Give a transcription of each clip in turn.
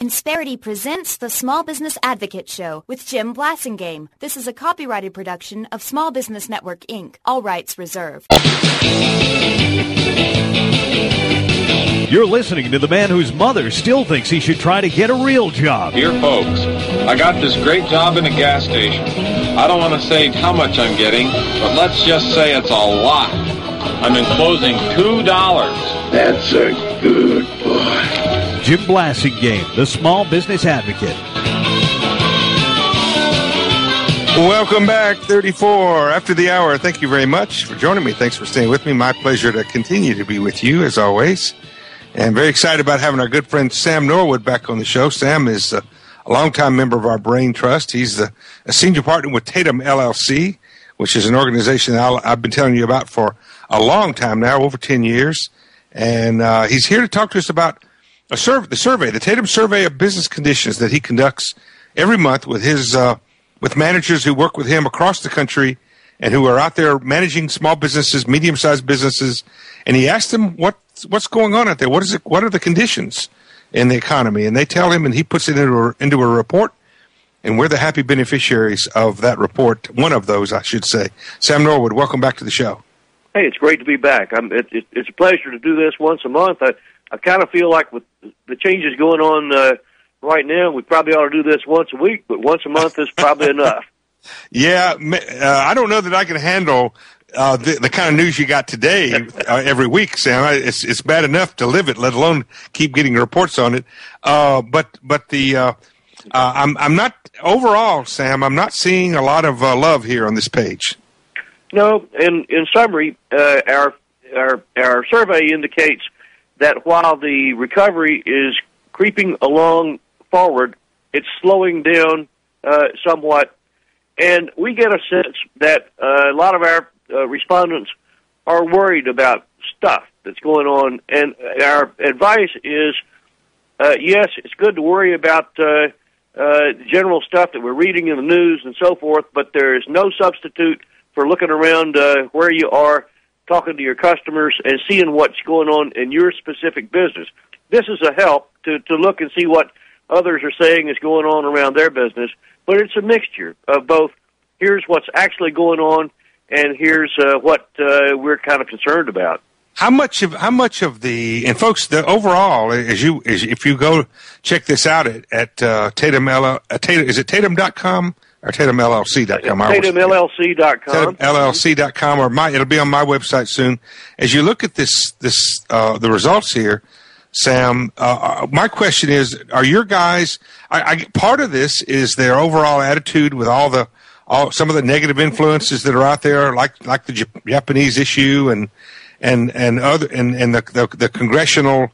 Insperity presents the Small Business Advocate Show with Jim Blasingame. This is a copyrighted production of Small Business Network, Inc. All rights reserved. You're listening to the man whose mother still thinks he should try to get a real job. Dear folks, I got this great job in a gas station. I don't want to say how much I'm getting, but let's just say it's a lot. I'm enclosing $2. That's a good boy. Jim Blasingame, the Small Business Advocate. Welcome back, 34 after the hour. Thank you very much for joining me. Thanks for staying with me. My pleasure to continue to be with you, as always. And very excited about having our good friend Sam Norwood back on the show. Sam is a longtime member of our Brain Trust. He's a senior partner with Tatum LLC, which is an organization that I've been telling you about for a long time now, over 10 years. And he's here to talk to us about the Tatum Survey of Business Conditions that he conducts every month with his with managers who work with him across the country and who are out there managing small businesses, medium-sized businesses. And he asked them what's going on out there. What are the conditions in the economy? And they tell him, and he puts it into a report. And we're the happy beneficiaries of that report. One of those, I should say. Sam Norwood, welcome back to the show. Hey, it's great to be back. It's a pleasure to do this once a month. I kind of feel like with the changes going on right now, we probably ought to do this once a week, but once a month is probably enough. Yeah, I don't know that I can handle the kind of news you got today every week, Sam. It's bad enough to live it, let alone keep getting reports on it. But I'm not overall, Sam. I'm not seeing a lot of love here on this page. No, in summary, our survey indicates that while the recovery is creeping along forward, it's slowing down somewhat, and we get a sense that a lot of our respondents are worried about stuff that's going on, and our advice is, yes, it's good to worry about general stuff that we're reading in the news and so forth, but there is no substitute for looking around where you are, talking to your customers, and seeing what's going on in your specific business. This is a help to look and see what others are saying is going on around their business, but it's a mixture of both. Here's what's actually going on, and here's what we're kind of concerned about. How much of the, and folks, the overall, if you go check this out at Tatum, is it Tatum.com? Or TatumLLC.com. TatumLLC.com. TatumLLC.com, or it'll be on my website soon. As you look at the results here, Sam, my question is: are your guys? Part of this is their overall attitude with some of the negative influences that are out there, like the Japanese issue and the congressional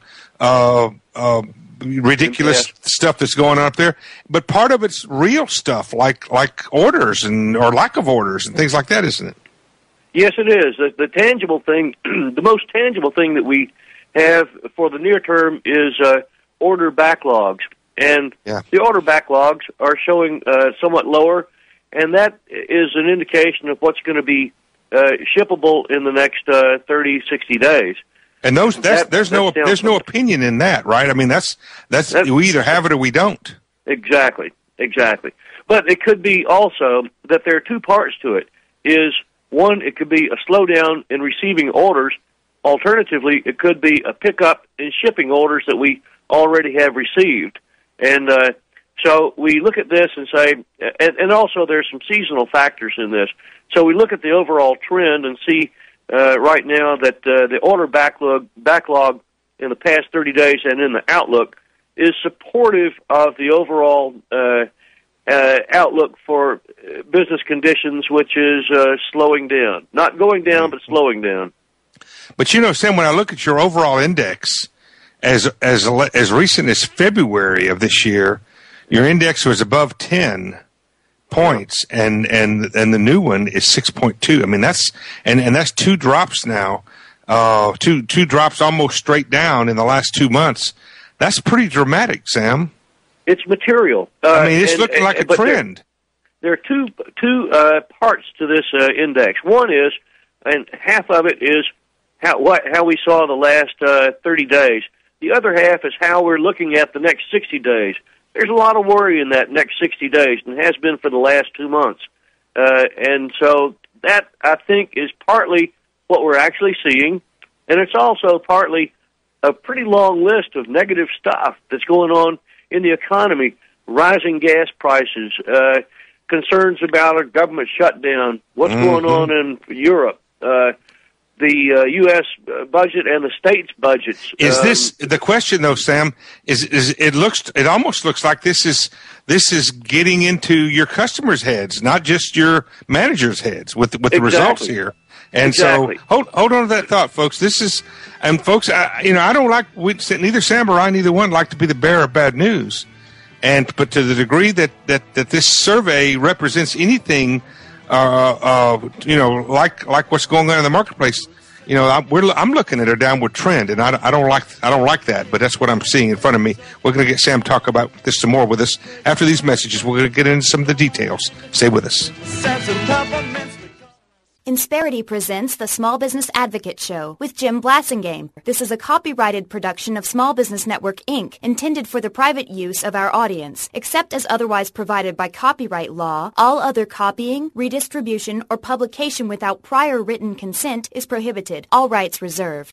ridiculous stuff that's going on up there, but part of it's real stuff like orders or lack of orders and things like that, isn't it? Yes, it is. The tangible thing, the most tangible thing that we have for the near term is order backlogs, and the order backlogs are showing somewhat lower, and that is an indication of what's going to be shippable in the next 30, 60 days. And there's no opinion in that, right? I mean, that's we either have it or we don't. Exactly. But it could be also that there are two parts to it. One, it could be a slowdown in receiving orders. Alternatively, it could be a pickup in shipping orders that we already have received. And so we look at this and say, and also there's some seasonal factors in this. So we look at the overall trend and see right now that the order backlog in the past 30 days and in the outlook is supportive of the overall outlook for business conditions, which is slowing down. Not going down, but slowing down. But, Sam, when I look at your overall index, as recent as February of this year, your index was above 10 points, and the new one is 6.2. I mean, that's two drops now, two drops almost straight down in the last 2 months. That's pretty dramatic, Sam. It's material. It's looking like a trend. There are two parts to this index. One is, and half of it is how we saw the last 30 days. The other half is how we're looking at the next 60 days. There's a lot of worry in that next 60 days, and has been for the last 2 months. And so that, I think, is partly what we're actually seeing, and it's also partly a pretty long list of negative stuff that's going on in the economy: rising gas prices, concerns about a government shutdown, what's going on in Europe, the U.S. budget and the states' budgets. Is this the question, though, Sam? Is it almost looks like this is getting into your customers' heads, not just your managers' heads, with the results here. And so hold on to that thought, folks. Folks, I don't like, neither Sam or I, neither one, like to be the bearer of bad news. But to the degree that this survey represents anything, like what's going on in the marketplace, I'm looking at a downward trend, and I don't like that. But that's what I'm seeing in front of me. We're going to get Sam to talk about this some more with us after these messages. We're going to get into some of the details. Stay with us. Insperity presents the Small Business Advocate Show with Jim Blasingame. This is a copyrighted production of Small Business Network, Inc., intended for the private use of our audience. Except as otherwise provided by copyright law, all other copying, redistribution, or publication without prior written consent is prohibited. All rights reserved.